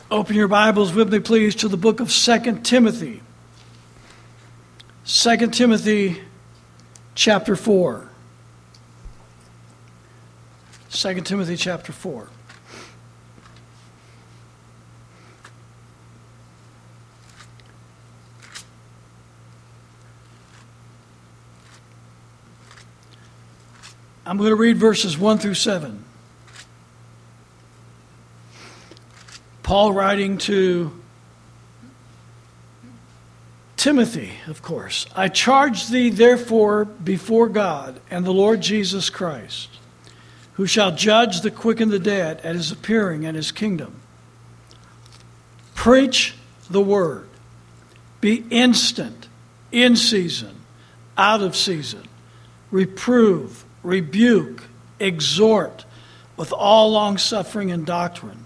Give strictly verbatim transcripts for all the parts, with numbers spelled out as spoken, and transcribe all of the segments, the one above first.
Open your Bibles with me, please, to the book of Second Timothy. Second Timothy chapter four. Second Timothy chapter four. I'm going to read verses one through seven. Paul writing to Timothy, of course. I charge thee therefore before God and the Lord Jesus Christ, who shall judge the quick and the dead at his appearing and his kingdom. Preach the word. Be instant, in season, out of season. Reprove, rebuke, exhort with all longsuffering and doctrine.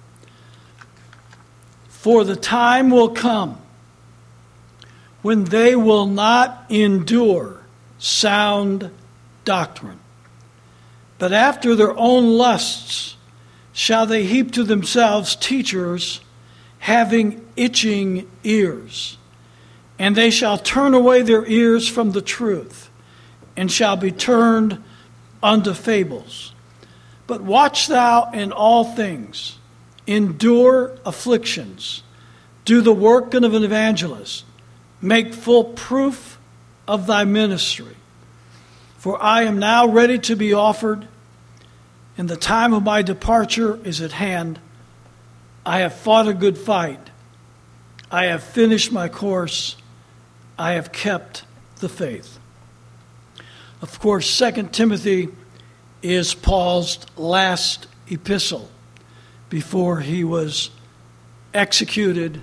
For the time will come when they will not endure sound doctrine, but after their own lusts shall they heap to themselves teachers having itching ears. And they shall turn away their ears from the truth, and shall be turned unto fables. But watch thou in all things, endure afflictions, do the work of an evangelist, make full proof of thy ministry. For I am now ready to be offered, and the time of my departure is at hand. I have fought a good fight. I have finished my course. I have kept the faith. Of course, Second Timothy is Paul's last epistle before he was executed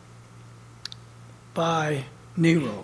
by Nero.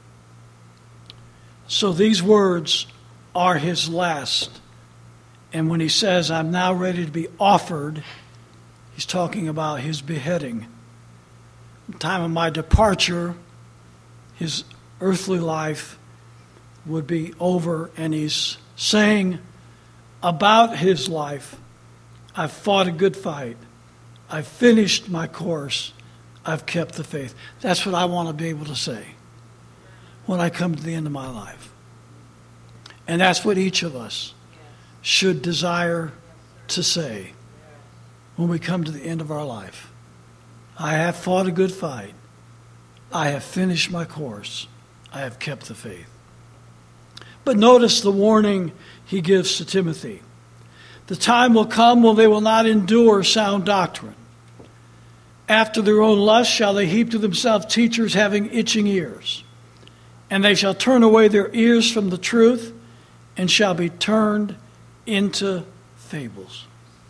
So these words are his last. And when he says, I'm now ready to be offered, he's talking about his beheading. The time of my departure, his earthly life would be over, and he's saying about his life, I've fought a good fight. I've finished my course. I've kept the faith. That's what I want to be able to say when I come to the end of my life. And that's what each of us should desire to say when we come to the end of our life. I have fought a good fight. I have finished my course. I have kept the faith. But notice the warning he gives to Timothy. The time will come when they will not endure sound doctrine. After their own lust shall they heap to themselves teachers having itching ears. And they shall turn away their ears from the truth, and shall be turned into fables.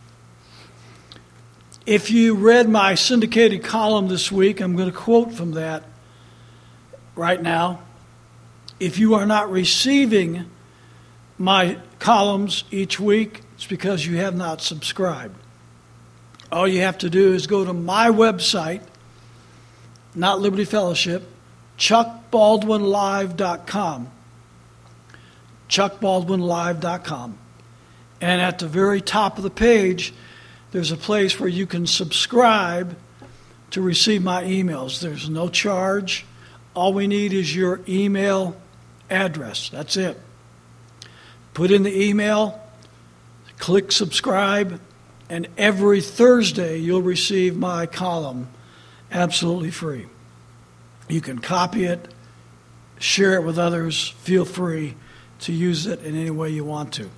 If you read my syndicated column this week, I'm going to quote from that right now. If you are not receiving my columns each week, it's because you have not subscribed. All you have to do is go to my website, not Liberty Fellowship, chuck baldwin live dot com. chuck baldwin live dot com. And at the very top of the page, there's a place where you can subscribe to receive my emails. There's no charge. All we need is your email address. That's it. Put in the email, click subscribe, and every Thursday you'll receive my column absolutely free. You can copy it, share it with others. Feel free to use it in any way you want to.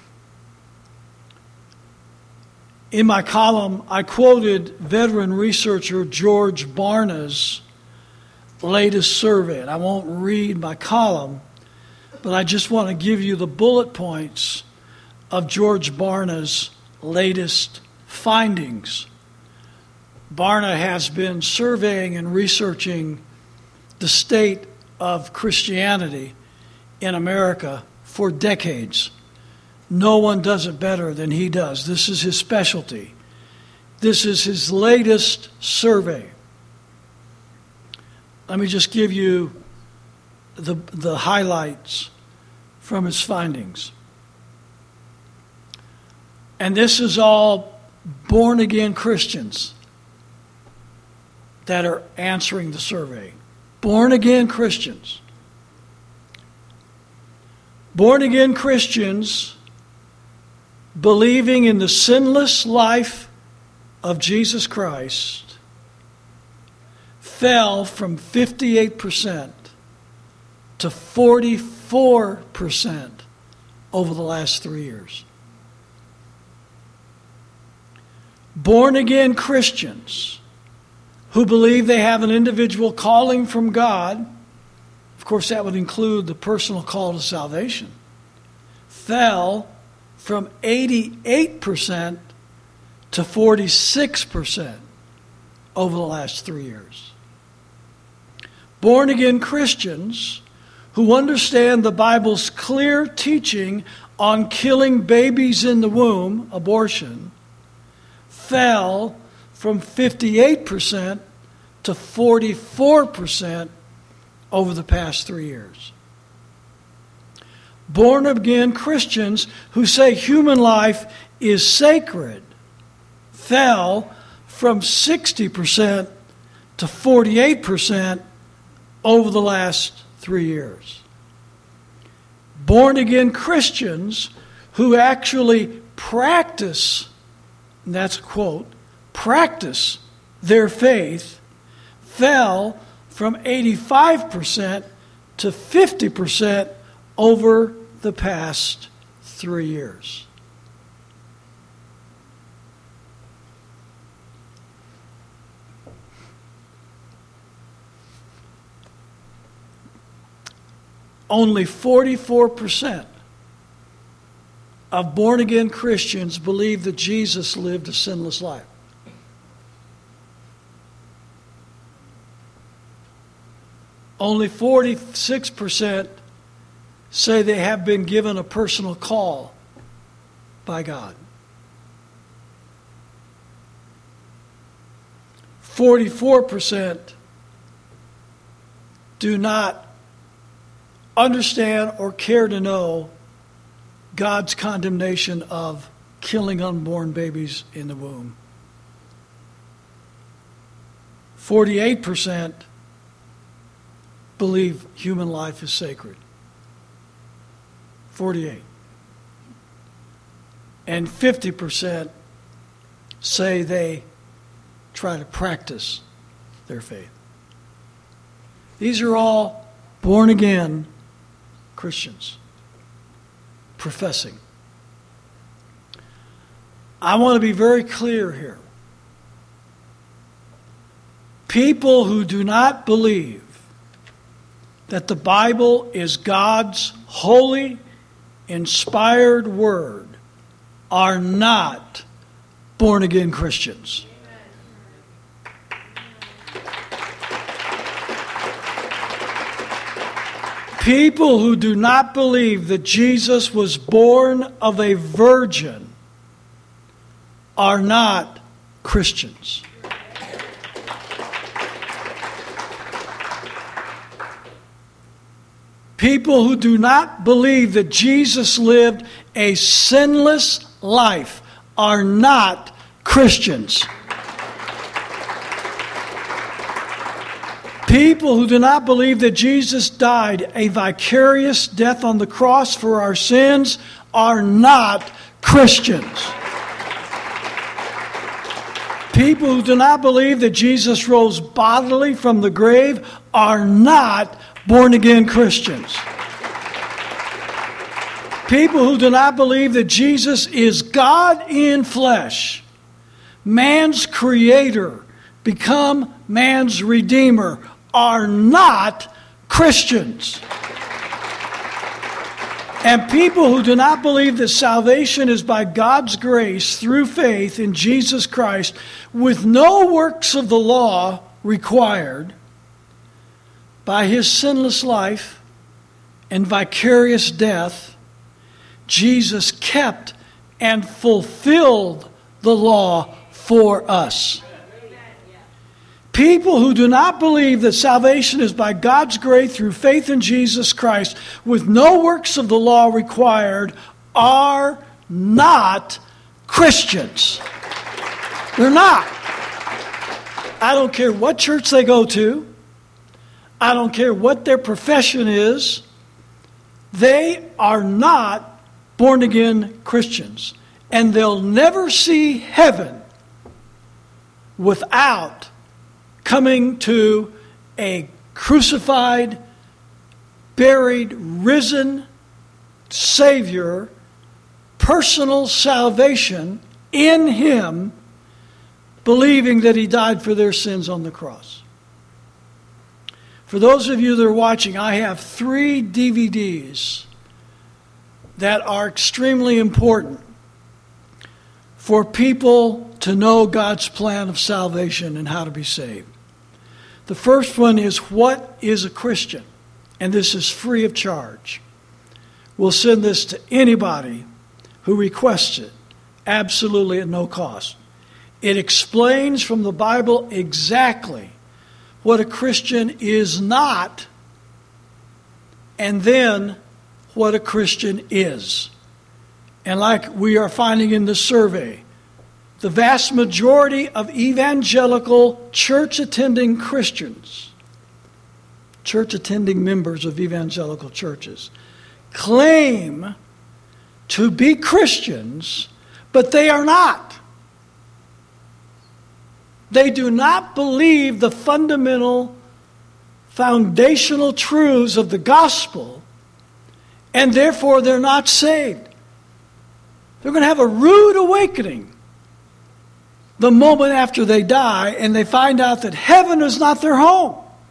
In my column, I quoted veteran researcher George Barna's latest survey. And I won't read my column, but I just want to give you the bullet points of George Barna's latest findings. Barna has been surveying and researching the state of Christianity in America for decades. No one does it better than he does. This is his specialty. This is his latest survey. Let me just give you the, the highlights from his findings. And this is all born-again Christians. that are answering the survey. Born-again Christians. Born-again Christians believing in the sinless life of Jesus Christ fell from fifty-eight percent to forty-four percent over the last three years. Born-again Christians who believe they have an individual calling from God, of course that would include the personal call to salvation, fell from eighty-eight percent to forty-six percent over the last three years. Born-again Christians who understand the Bible's clear teaching on killing babies in the womb, abortion, fell from fifty-eight percent to forty-four percent over the past three years. Born-again Christians who say human life is sacred fell from sixty percent to forty-eight percent over the last three years. Born-again Christians who actually practice, and that's a quote, practice their faith fell from eighty-five percent to fifty percent over the past three years. Only forty-four percent of born-again Christians believe that Jesus lived a sinless life. Only forty-six percent say they have been given a personal call by God. forty-four percent do not understand or care to know God's condemnation of killing unborn babies in the womb. forty-eight percent believe human life is sacred. forty-eight. And fifty percent say they try to practice their faith. These are all born-again Christians professing. I want to be very clear here. People who do not believe that the Bible is God's holy, inspired word are not born-again Christians. People who do not believe that Jesus was born of a virgin are not Christians. People who do not believe that Jesus lived a sinless life are not Christians. People who do not believe that Jesus died a vicarious death on the cross for our sins are not Christians. People who do not believe that Jesus rose bodily from the grave are not born-again Christians. People who do not believe that Jesus is God in flesh, man's creator, become man's redeemer, are not Christians. And people who do not believe that salvation is by God's grace through faith in Jesus Christ with no works of the law required, by his sinless life and vicarious death, Jesus kept and fulfilled the law for us. People who do not believe that salvation is by God's grace through faith in Jesus Christ with no works of the law required are not Christians. They're not. I don't care what church they go to. I don't care what their profession is. They are not born-again Christians. And they'll never see heaven without coming to a crucified, buried, risen Savior, personal salvation in Him, believing that He died for their sins on the cross. For those of you that are watching, I have three D V Ds that are extremely important for people to know God's plan of salvation and how to be saved. The first one is, What is a Christian? And this is free of charge. We'll send this to anybody who requests it, absolutely at no cost. It explains from the Bible exactly what a Christian is not, and then what a Christian is. And like we are finding in the survey, the vast majority of evangelical church-attending Christians, church-attending members of evangelical churches, claim to be Christians, but they are not. They do not believe the fundamental, foundational truths of the gospel, and therefore they're not saved. They're going to have a rude awakening the moment after they die, and they find out that heaven is not their home.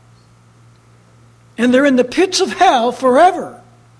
And they're in the pits of hell forever.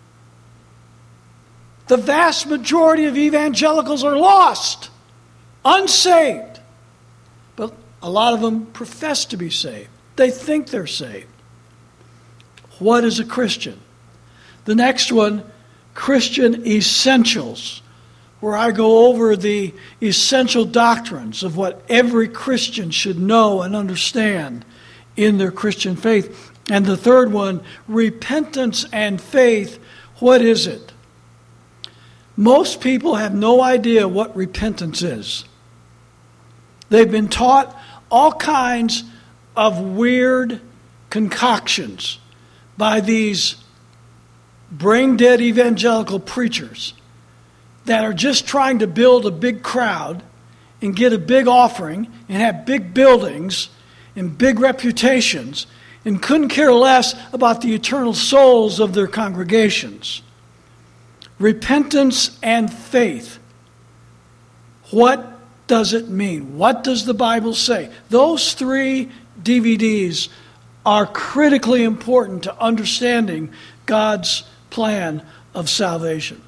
The vast majority of evangelicals are lost, unsaved. But a lot of them profess to be saved. They think they're saved. What is a Christian? The next one, Christian essentials, where I go over the essential doctrines of what every Christian should know and understand in their Christian faith. And the third one, repentance and faith. What is it? Most people have no idea what repentance is. They've been taught all kinds of weird concoctions by these brain-dead evangelical preachers that are just trying to build a big crowd and get a big offering and have big buildings and big reputations and couldn't care less about the eternal souls of their congregations. Repentance and faith. What does it mean? What does the Bible say? Those three D V Ds are critically important to understanding God's plan of salvation.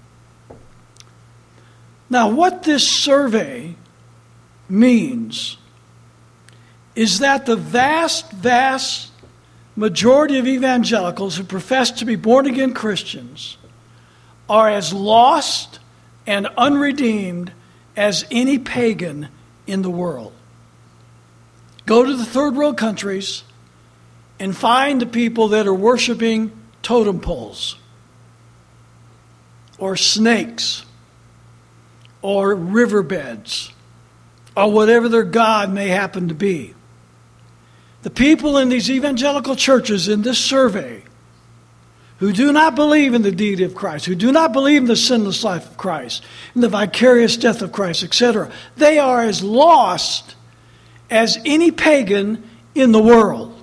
Now, what this survey means is that the vast, vast majority of evangelicals who profess to be born-again Christians are as lost and unredeemed as any pagan in the world. Go to the third world countries and find the people that are worshiping totem poles or snakes or riverbeds or whatever their god may happen to be. The people in these evangelical churches in this survey who do not believe in the deity of Christ, who do not believe in the sinless life of Christ, in the vicarious death of Christ, et cetera, they are as lost as any pagan in the world.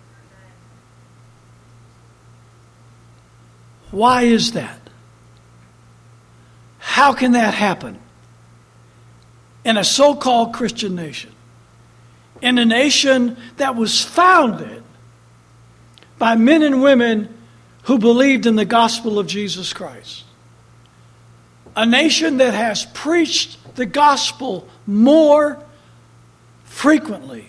Why is that? How can that happen in a so-called Christian nation? In a nation that was founded by men and women who believed in the gospel of Jesus Christ. A nation that has preached the gospel more frequently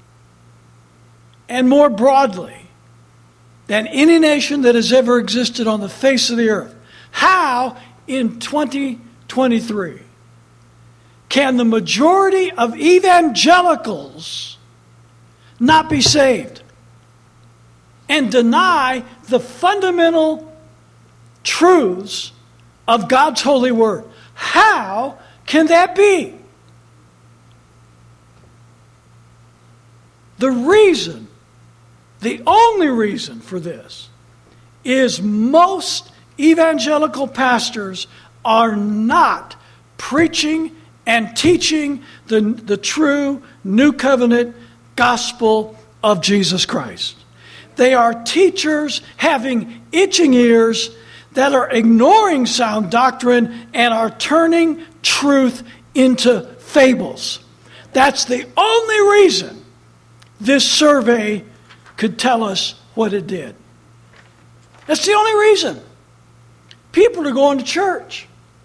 and more broadly than any nation that has ever existed on the face of the earth. How, in twenty twenty-three, can the majority of evangelicals not be saved and deny the fundamental truths of God's holy word? How can that be? The reason, the only reason for this, is most evangelical pastors are not preaching and teaching the, the true New Covenant gospel of Jesus Christ. They are teachers having itching ears that are ignoring sound doctrine and are turning truth into fables. That's the only reason this survey could tell us what it did. That's the only reason. People are going to church.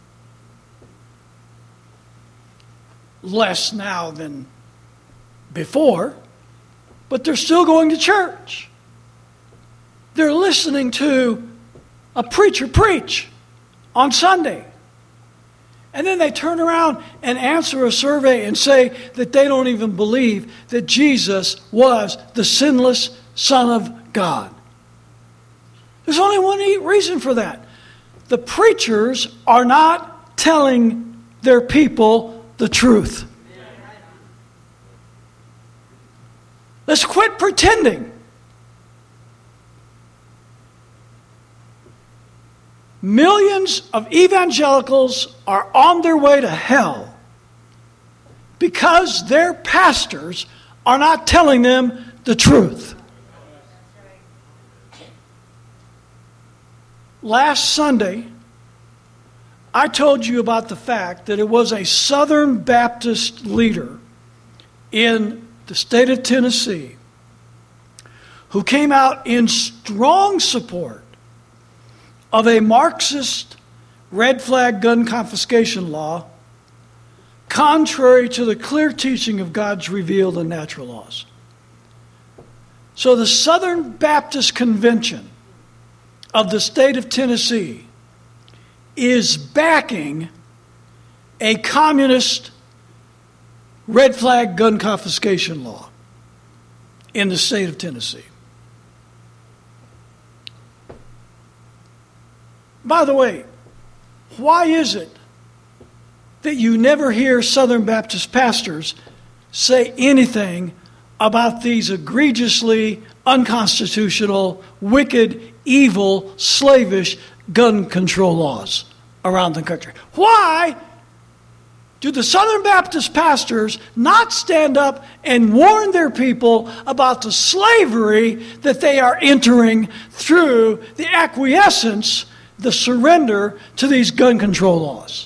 Less now than before, but they're still going to church. They're listening to a preacher preach on Sunday. And then they turn around and answer a survey and say that they don't even believe that Jesus was the sinless Son of God. There's only one reason for that. The preachers are not telling their people the truth. Let's quit pretending. Millions of evangelicals are on their way to hell because their pastors are not telling them the truth. Last Sunday, I told you about the fact that it was a Southern Baptist leader in the state of Tennessee who came out in strong support of a Marxist red flag gun confiscation law contrary to the clear teaching of God's revealed and natural laws. So the Southern Baptist Convention of the state of Tennessee is backing a communist red flag gun confiscation law in the state of Tennessee. By the way, why is it that you never hear Southern Baptist pastors say anything about these egregiously unconstitutional, wicked, evil, slavish gun control laws around the country? Why do the Southern Baptist pastors not stand up and warn their people about the slavery that they are entering through the acquiescence, the surrender to these gun control laws?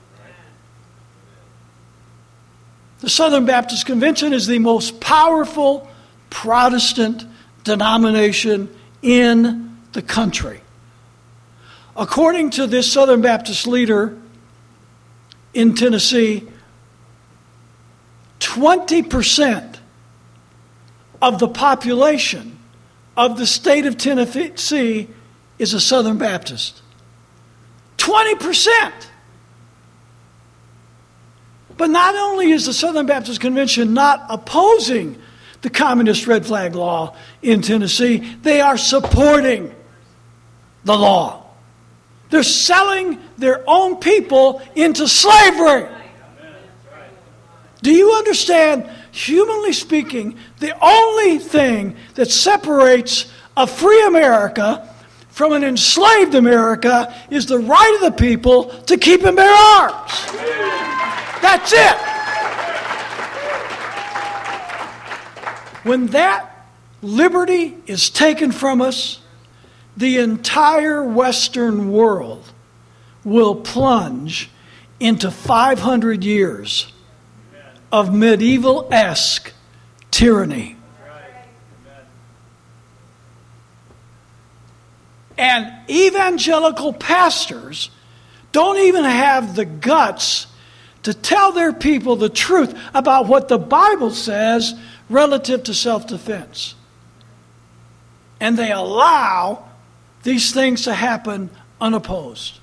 The Southern Baptist Convention is the most powerful Protestant denomination in the country. According to this Southern Baptist leader in Tennessee, twenty percent of the population of the state of Tennessee is a Southern Baptist. twenty percent. But not only is the Southern Baptist Convention not opposing the communist red flag law in Tennessee, they are supporting the law. They're selling their own people into slavery. Do you understand? Humanly speaking, the only thing that separates a free America from an enslaved America is the right of the people to keep and bear arms. That's it. When that liberty is taken from us, the entire Western world will plunge into five hundred years of medieval-esque tyranny. And evangelical pastors don't even have the guts to tell their people the truth about what the Bible says relative to self-defense. And they allow these things to happen unopposed.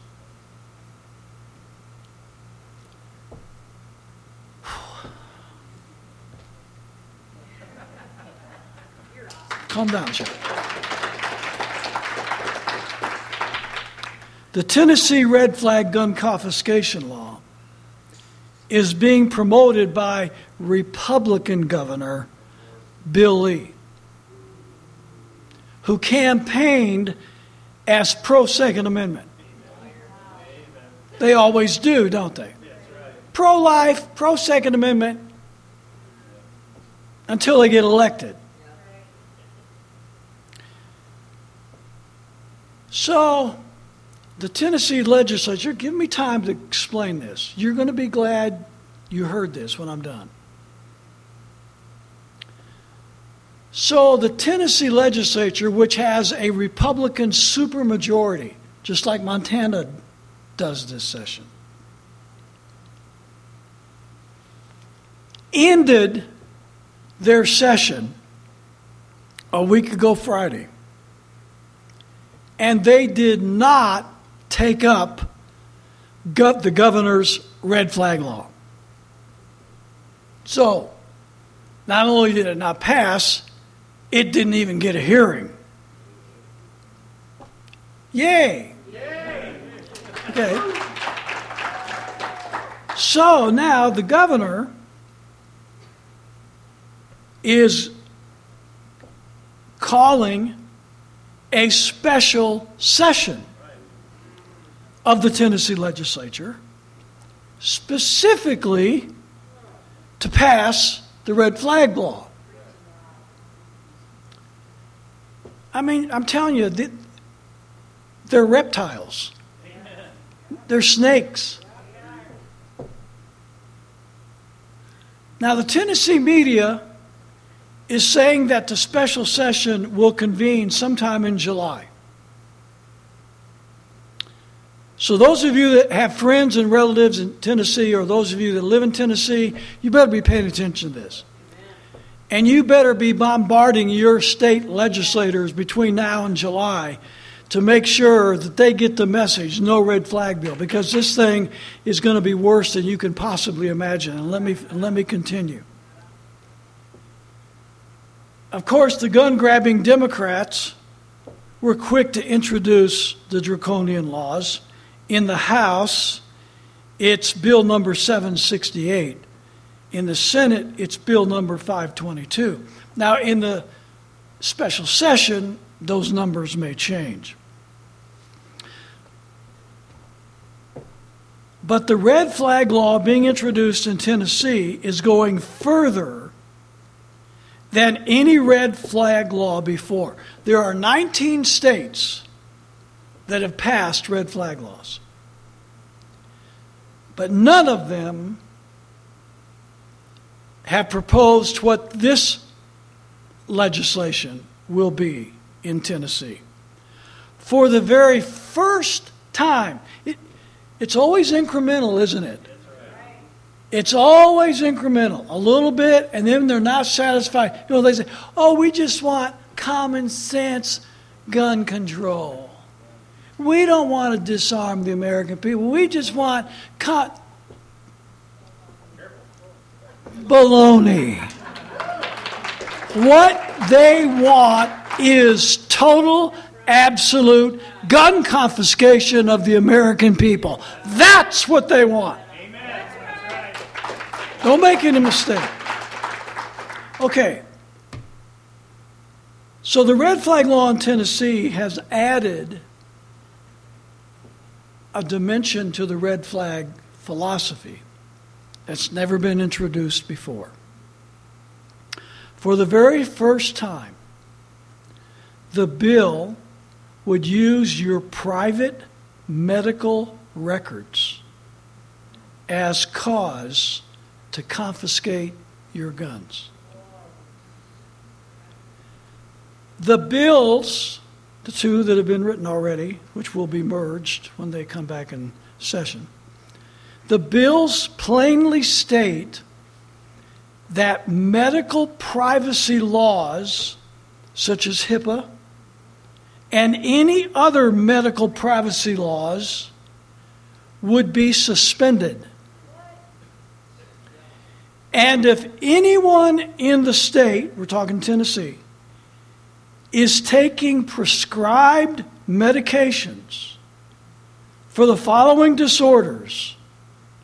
Calm down, Sheriff. The Tennessee red flag gun confiscation law is being promoted by Republican Governor Bill Lee, who campaigned as pro-Second Amendment. They always do, don't they? Pro-life, pro-Second Amendment, until they get elected. So, the Tennessee legislature, give me time to explain this. You're going to be glad you heard this when I'm done. So, the Tennessee legislature, which has a Republican supermajority, just like Montana does this session, ended their session a week ago Friday. And they did not take up gov- the governor's red flag law. So, not only did it not pass, it didn't even get a hearing. Yay! Yay. Okay. So now the governor is calling a special session of the Tennessee legislature specifically to pass the red flag law. I mean, I'm telling you, they're reptiles. They're snakes. Now, the Tennessee media is saying that the special session will convene sometime in July. So those of you that have friends and relatives in Tennessee, or those of you that live in Tennessee, you better be paying attention to this. And you better be bombarding your state legislators between now and July to make sure that they get the message, no red flag bill, because this thing is going to be worse than you can possibly imagine. And let me, let me continue. Of course, the gun-grabbing Democrats were quick to introduce the draconian laws. In the House, it's bill number seven sixty-eight. In the Senate, it's bill number five twenty-two. Now, in the special session, those numbers may change. But the red flag law being introduced in Tennessee is going further than any red flag law before. There are nineteen states that have passed red flag laws. But none of them have proposed what this legislation will be in Tennessee. For the very first time, it, it's always incremental, isn't it? It's always incremental, a little bit, and then they're not satisfied. You know, they say, oh, we just want common sense gun control. We don't want to disarm the American people. We just want con- baloney. What they want is total, absolute gun confiscation of the American people. That's what they want. Don't make any mistake. Okay. So the red flag law in Tennessee has added a dimension to the red flag philosophy that's never been introduced before. For the very first time, the bill would use your private medical records as cause to confiscate your guns. The bills, the two that have been written already, which will be merged when they come back in session, the bills plainly state that medical privacy laws, such as HIPAA, and any other medical privacy laws would be suspended. And if anyone in the state, we're talking Tennessee, is taking prescribed medications for the following disorders,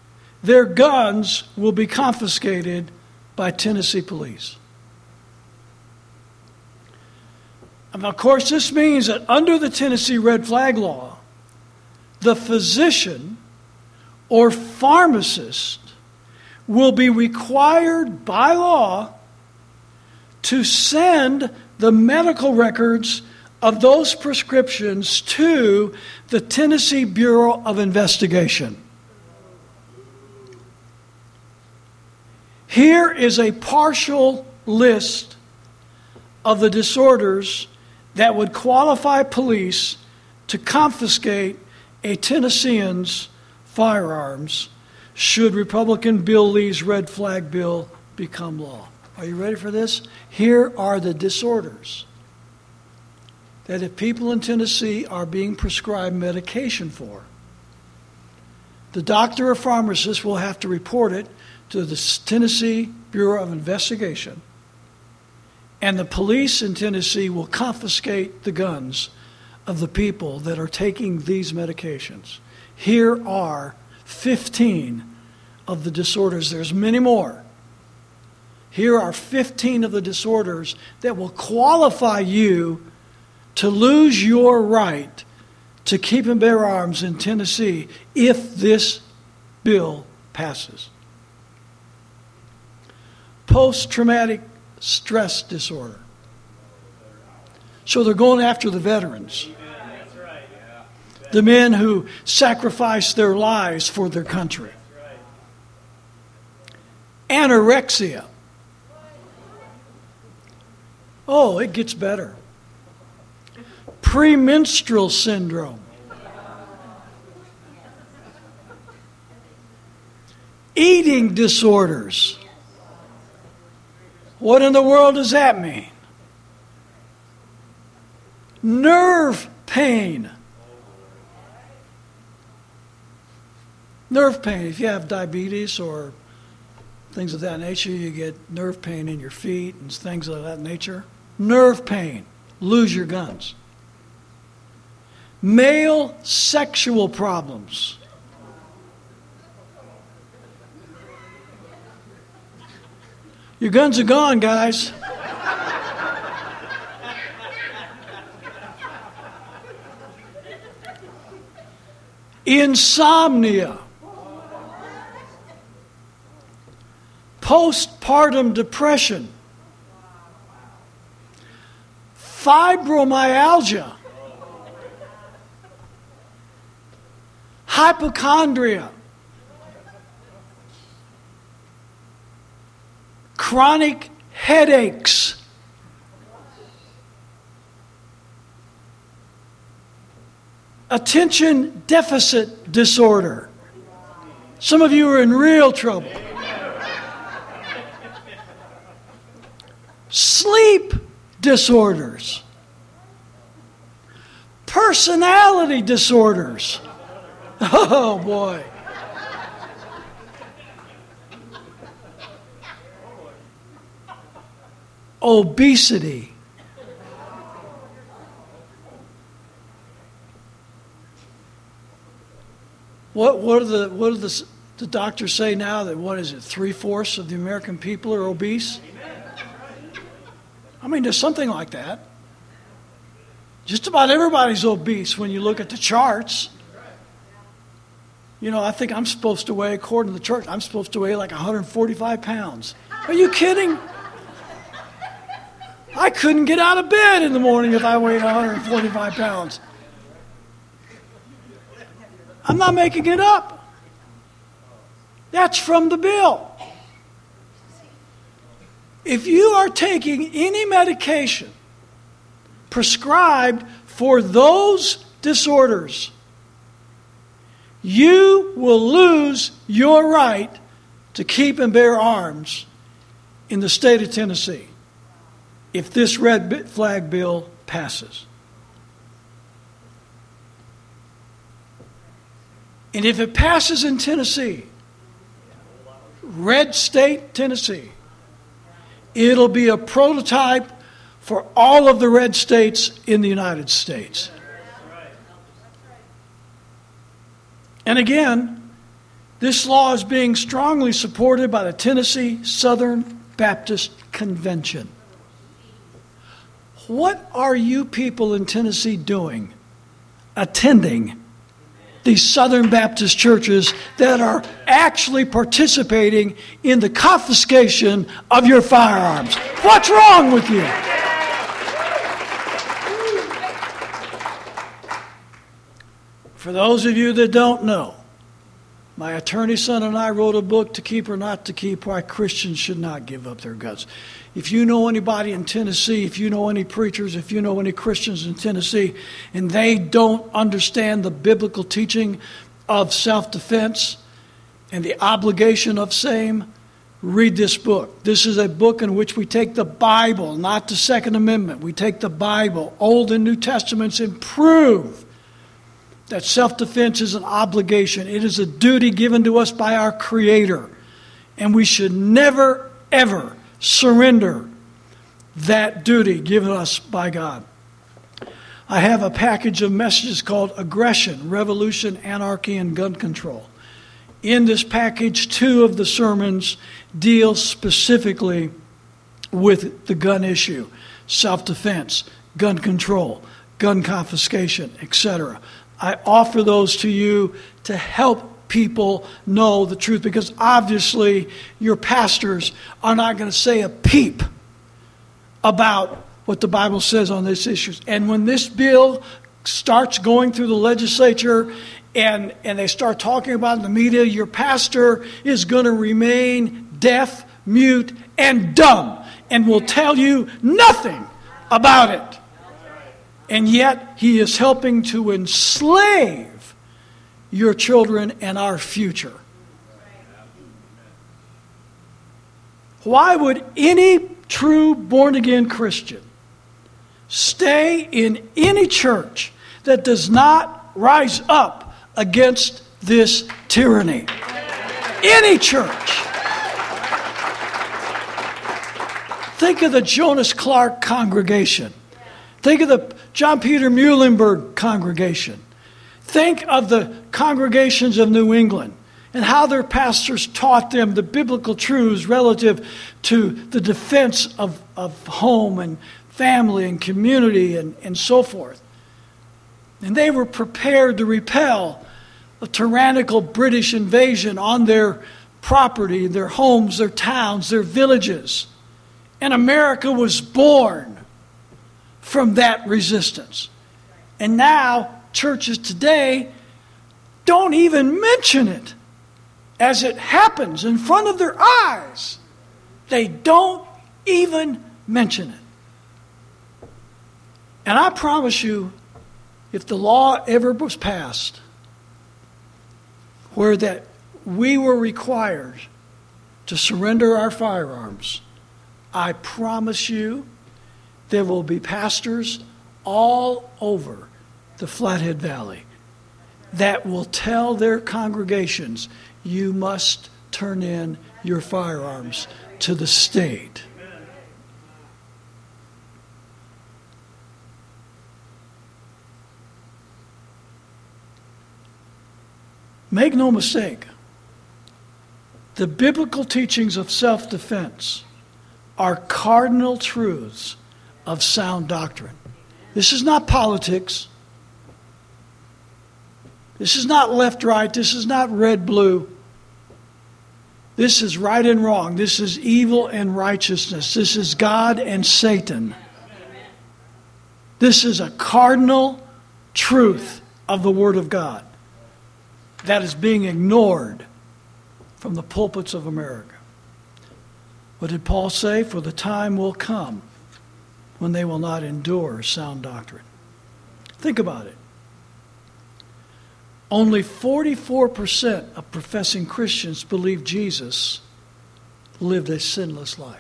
their guns will be confiscated by Tennessee police. And of course, this means that under the Tennessee red flag law, the physician or pharmacist will be required by law to send the medical records of those prescriptions to the Tennessee Bureau of Investigation. Here is a partial list of the disorders that would qualify police to confiscate a Tennessean's firearms should Republican Bill Lee's red flag bill become law. Are you ready for this? Here are the disorders that if people in Tennessee are being prescribed medication for, the doctor or pharmacist will have to report it to the Tennessee Bureau of Investigation, and the police in Tennessee will confiscate the guns of the people that are taking these medications. Here are fifteen of the disorders. There's many more. Here are fifteen of the disorders that will qualify you to lose your right to keep and bear arms in Tennessee if this bill passes. Post-traumatic stress disorder. So they're going after the veterans. The men who sacrificed their lives for their country. Anorexia. Oh, it gets better. Premenstrual syndrome. Eating disorders. What in the world does that mean? Nerve pain. Nerve pain. If you have diabetes or things of that nature, you get nerve pain in your feet and things of that nature. Nerve pain. Lose your guns. Male sexual problems. Your guns are gone, guys. Insomnia. Postpartum depression. Fibromyalgia. Hypochondria. Chronic headaches. Attention deficit disorder. Some of you are in real trouble. Sleep disorders. Personality disorders. Oh boy. Obesity. What what are the what do the the doctors say now that what is it three fourths of the American people are obese? I mean, there's something like that. Just about everybody's obese when you look at the charts. You know, I think I'm supposed to weigh, according to the chart, I'm supposed to weigh like one hundred forty-five pounds. Are you kidding? I couldn't get out of bed in the morning if I weighed one hundred forty-five pounds. I'm not making it up. That's from the bill. If you are taking any medication prescribed for those disorders, you will lose your right to keep and bear arms in the state of Tennessee if this red flag bill passes. And if it passes in Tennessee, red state Tennessee, it'll be a prototype for all of the red states in the United States. And again, this law is being strongly supported by the Tennessee Southern Baptist Convention. What are you people in Tennessee doing? Attending these Southern Baptist churches that are actually participating in the confiscation of your firearms. What's wrong with you? For those of you that don't know, my attorney son and I wrote a book, To Keep or Not to Keep, Why Christians Should Not Give Up Their Guns. If you know anybody in Tennessee, if you know any preachers, if you know any Christians in Tennessee, and they don't understand the biblical teaching of self-defense and the obligation of same, read this book. This is a book in which we take the Bible, not the Second Amendment. We take the Bible, Old and New Testaments, and prove that self-defense is an obligation. It is a duty given to us by our Creator. And we should never, ever surrender that duty given us by God. I have a package of messages called Aggression, Revolution, Anarchy, and Gun Control. In this package, two of the sermons deal specifically with the gun issue, self-defense, gun control, gun confiscation, et cetera. I offer those to you to help people know the truth, because obviously your pastors are not going to say a peep about what the Bible says on these issues. And when this bill starts going through the legislature and, and they start talking about it in the media, your pastor is going to remain deaf, mute, and dumb and will tell you nothing about it. And yet, he is helping to enslave your children and our future. Why would any true born-again Christian stay in any church that does not rise up against this tyranny? Any church. Think of the Jonas Clark congregation. Think of the John Peter Muhlenberg congregation. Think of the congregations of New England and how their pastors taught them the biblical truths relative to the defense of, of home and family and community and, and so forth. And they were prepared to repel a tyrannical British invasion on their property, their homes, their towns, their villages. And America was born from that resistance. And now, churches today don't even mention it as it happens in front of their eyes. They don't even mention it. And I promise you, if the law ever was passed where that we were required to surrender our firearms, I promise you there will be pastors all over the Flathead Valley that will tell their congregations, you must turn in your firearms to the state. Make no mistake, the biblical teachings of self-defense are cardinal truths of sound doctrine. This is not politics. This is not left-right. This is not red-blue. This is right and wrong. This is evil and righteousness. This is God and Satan. This is a cardinal truth of the Word of God that is being ignored from the pulpits of America. What did Paul say? For the time will come when they will not endure sound doctrine. Think about it. Only forty-four percent of professing Christians believe Jesus lived a sinless life.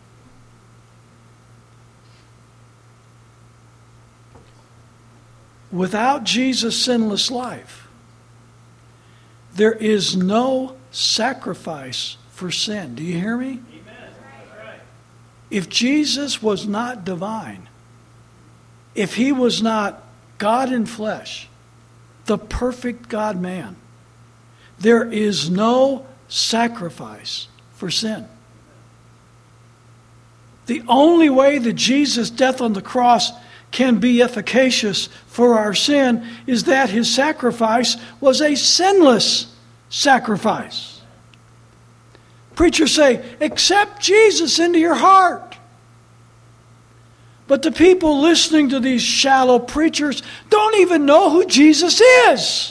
Without Jesus' sinless life, there is no sacrifice for sin. Do you hear me? If Jesus was not divine, if he was not God in flesh, the perfect God-man, there is no sacrifice for sin. The only way that Jesus' death on the cross can be efficacious for our sin is that his sacrifice was a sinless sacrifice. Preachers say, accept Jesus into your heart. But the people listening to these shallow preachers don't even know who Jesus is.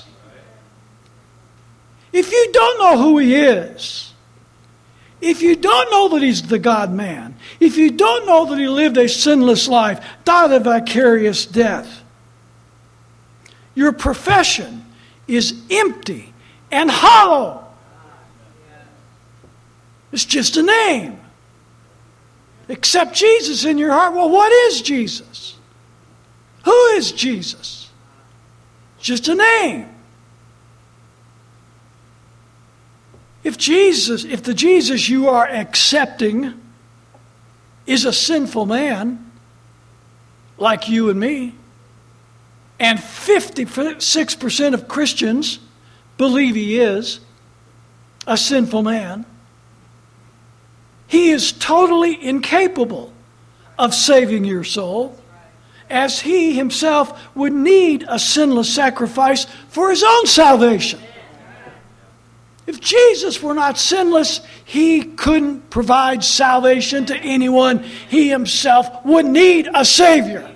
If you don't know who he is, if you don't know that he's the God-man, if you don't know that he lived a sinless life, died a vicarious death, your profession is empty and hollow. It's just a name. Accept Jesus in your heart. Well, what is Jesus? Who is Jesus? Just a name. If Jesus, if the Jesus you are accepting is a sinful man, like you and me, and fifty-six percent of Christians believe he is a sinful man, he is totally incapable of saving your soul, as he himself would need a sinless sacrifice for his own salvation. If Jesus were not sinless, he couldn't provide salvation to anyone. He himself would need a Savior.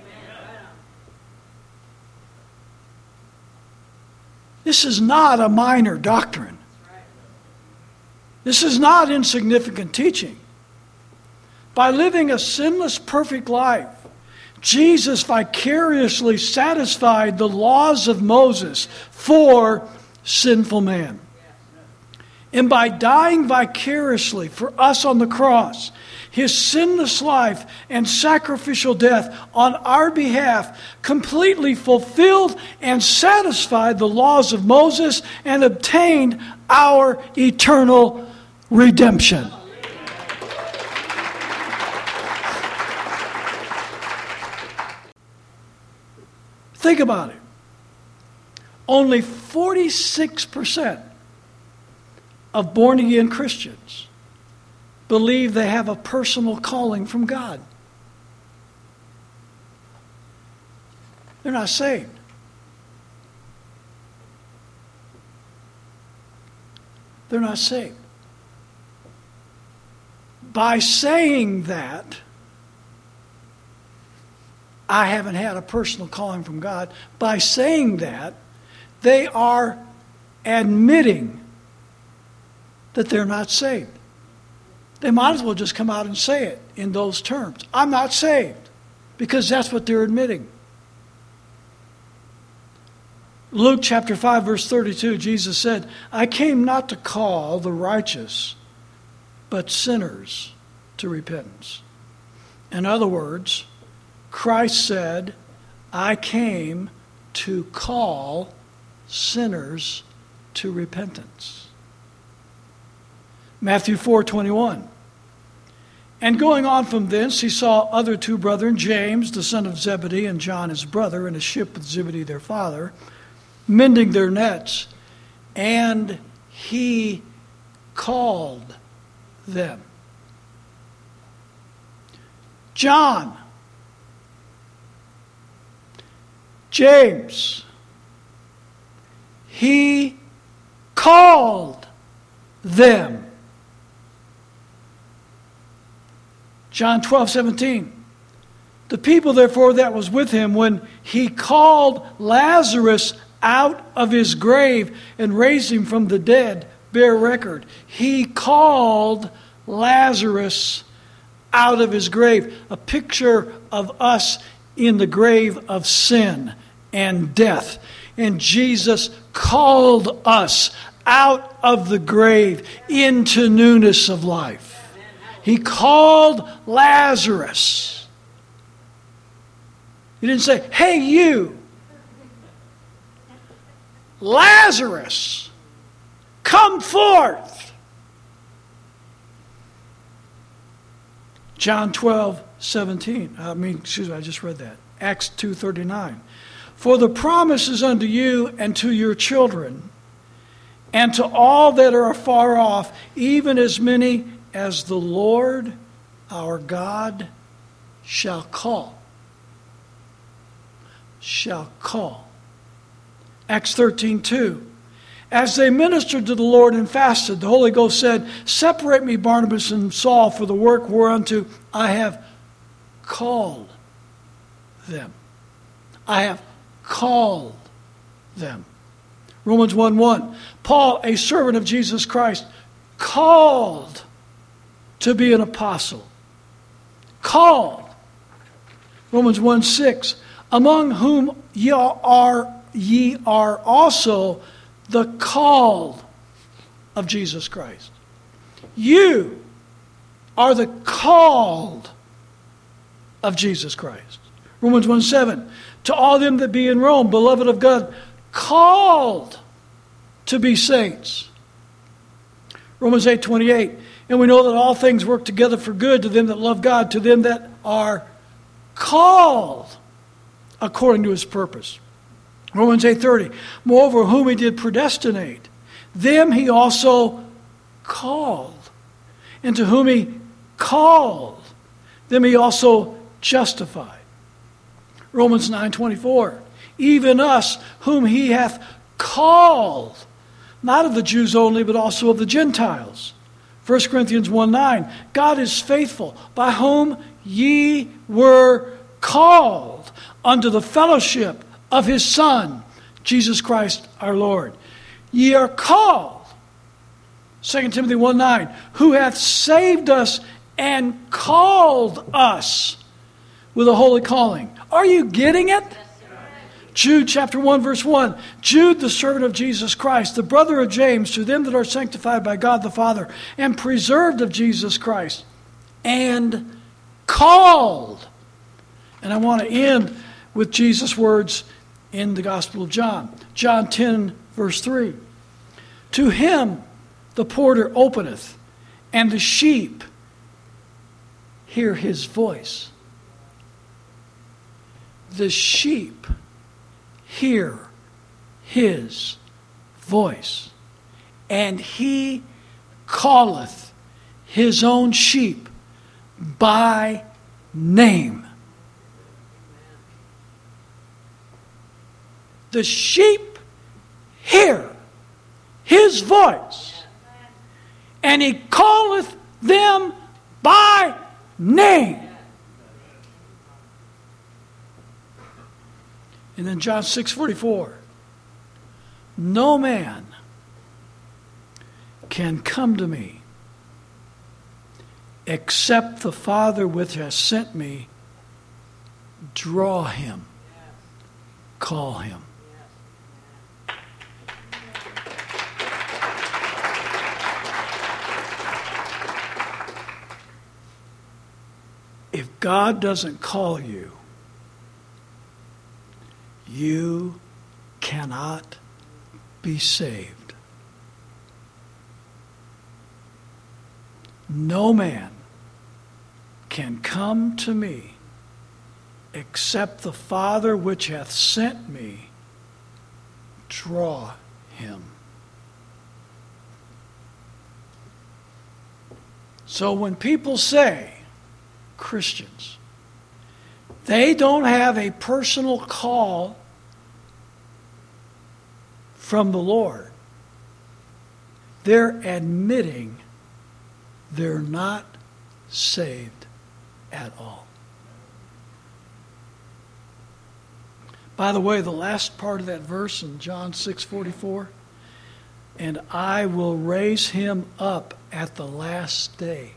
This is not a minor doctrine. This is not insignificant teaching. By living a sinless, perfect life, Jesus vicariously satisfied the laws of Moses for sinful man. And by dying vicariously for us on the cross, his sinless life and sacrificial death on our behalf completely fulfilled and satisfied the laws of Moses and obtained our eternal redemption. Think about it. Only forty-six percent of born-again Christians believe they have a personal calling from God. They're not saved. They're not saved. By saying that, I haven't had a personal calling from God, by saying that, they are admitting that they're not saved. They might as well just come out and say it in those terms. I'm not saved, because that's what they're admitting. Luke chapter five, verse thirty-two, Jesus said, I came not to call the righteous, but sinners to repentance. In other words, Christ said, I came to call sinners to repentance. Matthew four twenty-one. And going on from thence, he saw other two brethren, James, the son of Zebedee, and John his brother, in a ship with Zebedee their father, mending their nets, and he called them. John, James, he called them. John twelve seventeen. The people, therefore, that was with him when he called Lazarus out of his grave and raised him from the dead, bear record. He called Lazarus out of his grave. A picture of us in the grave of sin and death. And Jesus called us out of the grave into newness of life. He called Lazarus. He didn't say, hey, you, Lazarus, come forth. John twelve seventeen. I mean, excuse me, I just read that. Acts two thirty-nine. For the promise is unto you and to your children, and to all that are afar off, even as many as the Lord our God shall call. Shall call. Acts thirteen two. As they ministered to the Lord and fasted, the Holy Ghost said, separate me, Barnabas and Saul, for the work whereunto I have called them. I have called them. Romans one one. Paul, a servant of Jesus Christ, called to be an apostle. Called. Romans one six. Among whom ye are, ye are also the called of Jesus Christ. You are the called of Jesus Christ. Romans one seven. To all them that be in Rome, beloved of God, called to be saints. Romans eight twenty-eight. And we know that all things work together for good to them that love God, to them that are called according to his purpose. Romans eight thirty. Moreover, whom he did predestinate, them he also called. And to whom he called, them he also justified. Romans nine twenty-four. Even us whom he hath called, not of the Jews only, but also of the Gentiles. First Corinthians one nine. God is faithful, by whom ye were called unto the fellowship of his Son, Jesus Christ our Lord. Ye are called. Second Timothy one nine. Who hath saved us and called us with a holy calling. Are you getting it? Jude chapter one verse one. Jude, the servant of Jesus Christ, the brother of James, to them that are sanctified by God the Father and preserved of Jesus Christ and called. And I want to end with Jesus' words in the Gospel of John. John ten verse three. To him the porter openeth, and the sheep hear his voice. The sheep hear his voice, and he calleth his own sheep by name. The sheep hear his voice, and he calleth them by name. And then John six forty-four. No man can come to me except the Father which has sent me draw him, call him. If God doesn't call you, you cannot be saved. No man can come to me except the Father which hath sent me draw him. So when people say, Christians, they don't have a personal call from the Lord, they're admitting they're not saved at all. By the way, the last part of that verse in John six forty-four, and I will raise him up at the last day.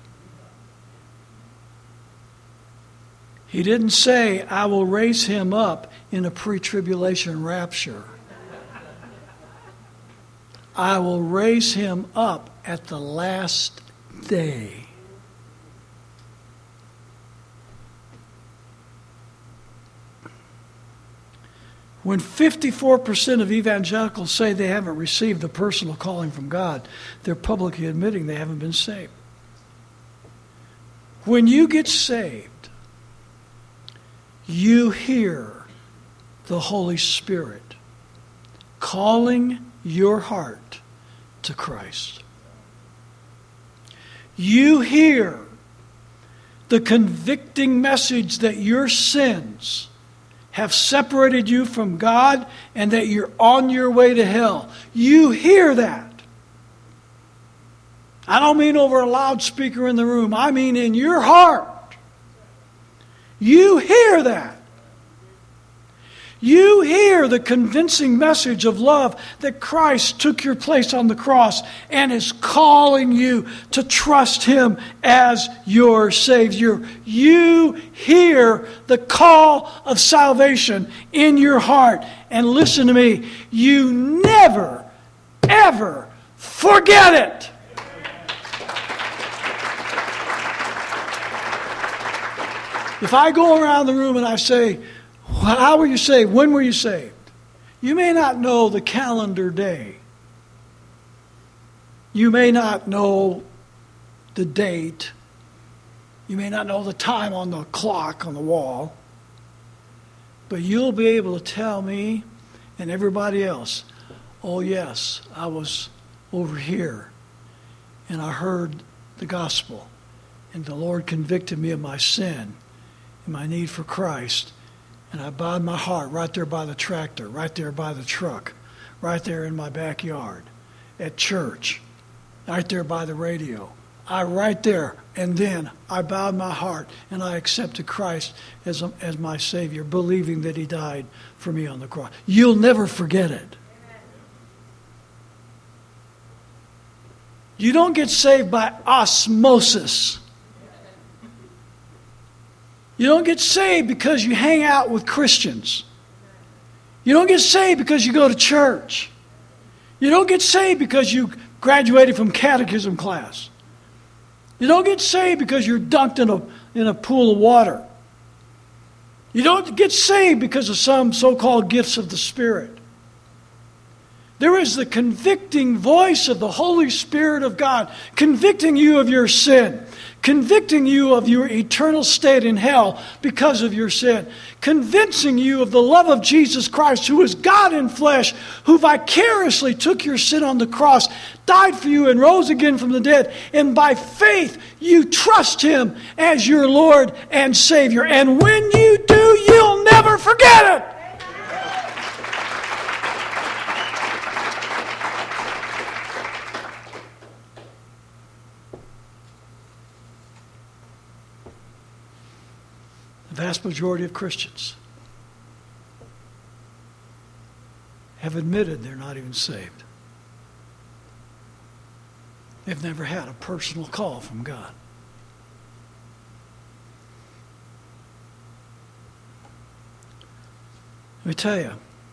He didn't say, I will raise him up in a pre-tribulation rapture. I will raise him up at the last day. When fifty-four percent of evangelicals say they haven't received a personal calling from God, they're publicly admitting they haven't been saved. When you get saved, you hear the Holy Spirit calling your heart to Christ. You hear the convicting message that your sins have separated you from God and that you're on your way to hell. You hear that. I don't mean over a loudspeaker in the room. I mean in your heart. You hear that. You hear the convincing message of love that Christ took your place on the cross and is calling you to trust Him as your Savior. You hear the call of salvation in your heart. And listen to me, you never, ever forget it. If I go around the room and I say, how were you saved? When were you saved? You may not know the calendar day. You may not know the date. You may not know the time on the clock on the wall. But you'll be able to tell me and everybody else, oh yes, I was over here and I heard the gospel and the Lord convicted me of my sin and my need for Christ. And I bowed my heart right there by the tractor, right there by the truck, right there in my backyard, at church, right there by the radio. I right there, and then I bowed my heart and I accepted Christ as, a, as my Savior, believing that He died for me on the cross. You'll never forget it. You don't get saved by osmosis. You don't get saved because you hang out with Christians. You don't get saved because you go to church. You don't get saved because you graduated from catechism class. You don't get saved because you're dunked in a, in a pool of water. You don't get saved because of some so-called gifts of the Spirit. There is the convicting voice of the Holy Spirit of God, convicting you of your sin, convicting you of your eternal state in hell because of your sin, convincing you of the love of Jesus Christ, who is God in flesh, who vicariously took your sin on the cross, died for you and rose again from the dead, and by faith you trust Him as your Lord and Savior. And when you do, you'll never forget it. The vast majority of Christians have admitted they're not even saved. They've never had a personal call from God. Let me tell you,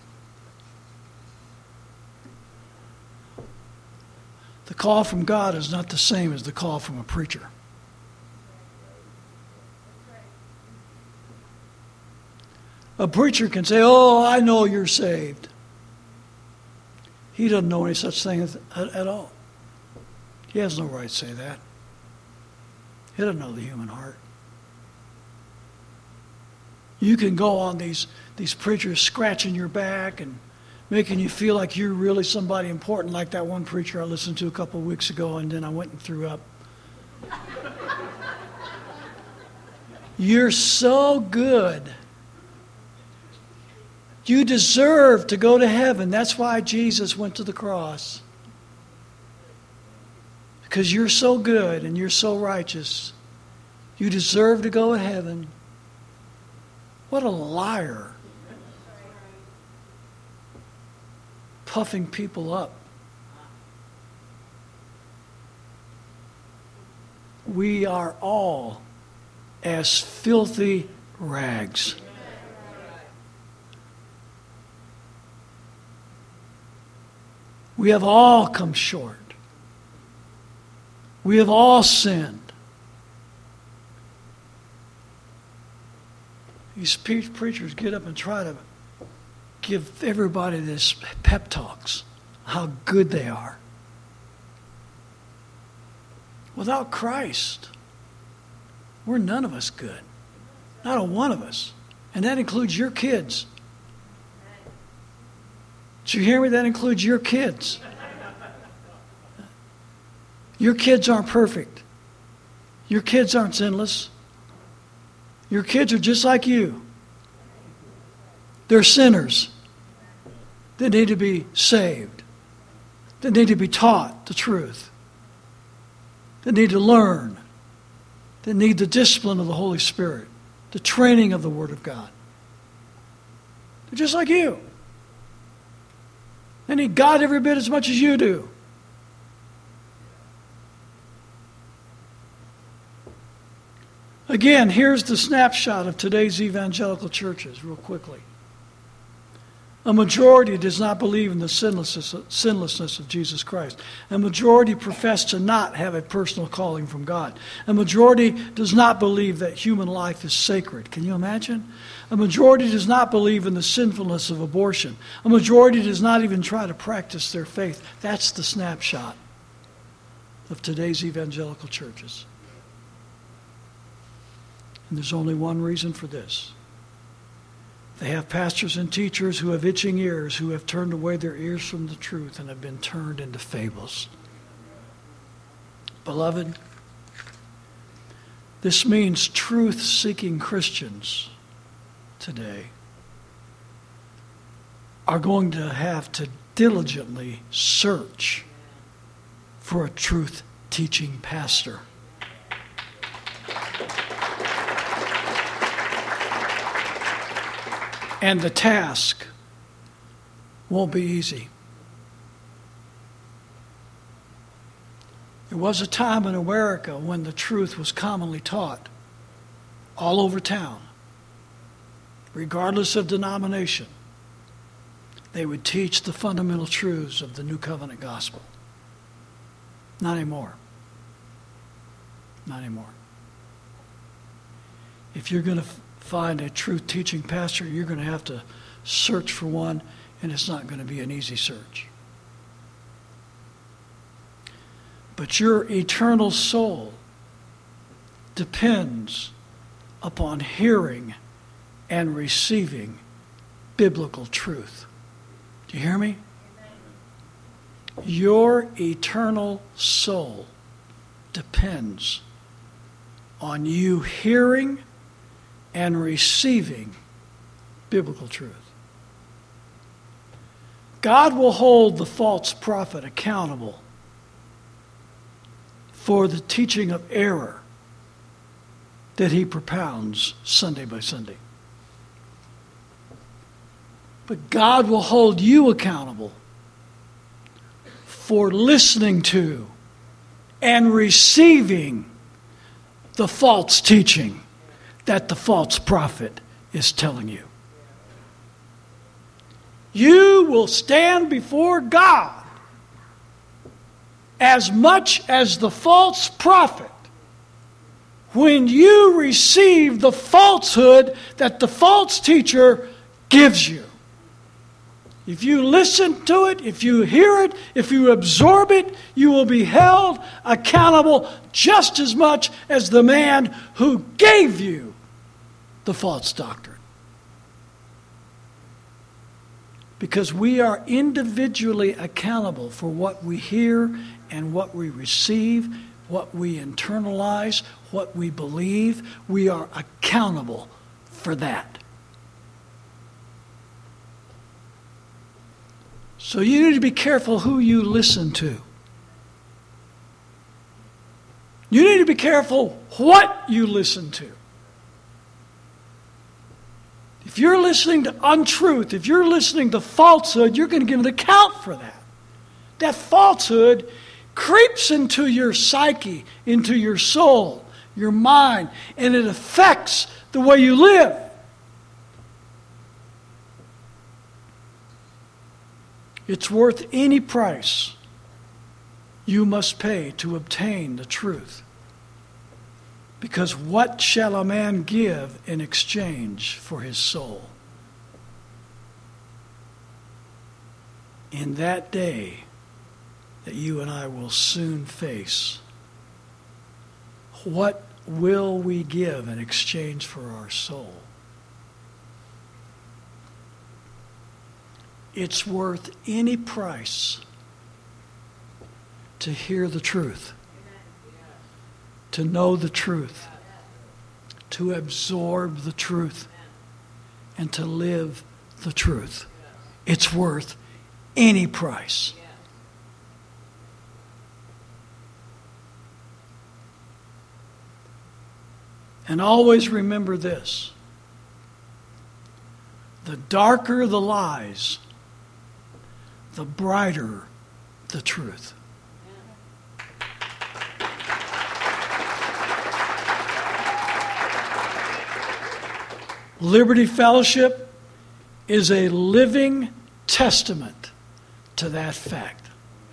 the call from God is not the same as the call from a preacher. A preacher can say, oh, I know you're saved. He doesn't know any such thing at all. He has no right to say that. He doesn't know the human heart. You can go on these, these preachers scratching your back and making you feel like you're really somebody important, like that one preacher I listened to a couple of weeks ago, and then I went and threw up. You're so good. You deserve to go to heaven. That's why Jesus went to the cross. Because you're so good and you're so righteous. You deserve to go to heaven. What a liar. Puffing people up. We are all as filthy rags. We have all come short. We have all sinned. These pre- preachers get up and try to give everybody this pep talks, how good they are. Without Christ, we're none of us good. Not a one of us. And that includes your kids. Did you hear me? That includes your kids. Your kids aren't perfect. Your kids aren't sinless. Your kids are just like you. They're sinners that need to be saved, that need to be taught the truth, that need to learn, that need the discipline of the Holy Spirit, the training of the Word of God. They're just like you. They need God every bit as much as you do. Again, here's the snapshot of today's evangelical churches, real quickly. A majority does not believe in the sinlessness, sinlessness of Jesus Christ. A majority profess to not have a personal calling from God. A majority does not believe that human life is sacred. Can you imagine? A majority does not believe in the sinfulness of abortion. A majority does not even try to practice their faith. That's the snapshot of today's evangelical churches. And there's only one reason for this. They have pastors and teachers who have itching ears, who have turned away their ears from the truth and have been turned into fables. Beloved, this means truth-seeking Christians today are going to have to diligently search for a truth-teaching pastor. And the task won't be easy. There was a time in America when the truth was commonly taught all over town, regardless of denomination. They would teach the fundamental truths of the New Covenant gospel. Not anymore. Not anymore. If you're going to find a truth-teaching pastor, you're going to have to search for one, and it's not going to be an easy search. But your eternal soul depends upon hearing and receiving biblical truth. Do you hear me? Your eternal soul depends on you hearing and receiving biblical truth. God will hold the false prophet accountable for the teaching of error that he propounds Sunday by Sunday. But God will hold you accountable for listening to and receiving the false teaching that the false prophet is telling you. You will stand before God as much as the false prophet when you receive the falsehood that the false teacher gives you. If you listen to it, if you hear it, if you absorb it, you will be held accountable just as much as the man who gave you the false doctrine. Because we are individually accountable for what we hear and what we receive, what we internalize, what we believe. We are accountable for that. So you need to be careful who you listen to. You need to be careful what you listen to. If you're listening to untruth, if you're listening to falsehood, you're going to give an account for that. That falsehood creeps into your psyche, into your soul, your mind, and it affects the way you live. It's worth any price you must pay to obtain the truth. Because what shall a man give in exchange for his soul? In that day that you and I will soon face, what will we give in exchange for our soul? It's worth any price to hear the truth, to know the truth, to absorb the truth and to live the truth. It's worth any price. And always remember this: the darker the lies, the brighter the truth. Liberty Fellowship is a living testament to that fact.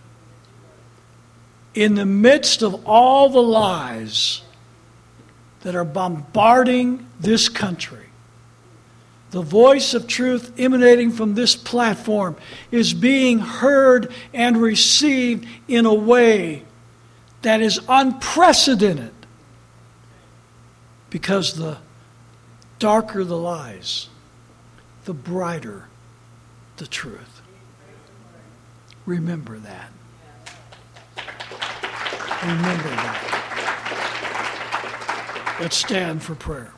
In the midst of all the lies that are bombarding this country, the voice of truth emanating from this platform is being heard and received in a way that is unprecedented, because the darker the lies, the brighter the truth. Remember that. Remember that. Let's stand for prayer.